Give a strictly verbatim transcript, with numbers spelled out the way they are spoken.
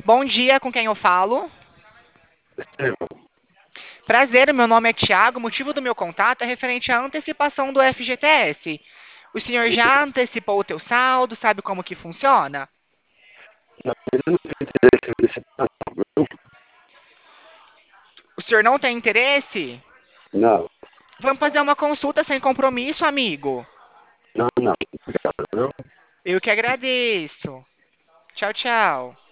Bom dia, com quem eu falo? Estevão, Prazer, meu nome é Tiago. O motivo do meu contato é referente à antecipação do F G T S. O senhor já antecipou o teu saldo, sabe como que funciona? na verdade, eu não tenho interesse em antecipar, não. O senhor não tem interesse? Não, Vamos fazer uma consulta sem compromisso, amigo. não, não. Obrigado, viu? Eu que agradeço. Tchau, tchau.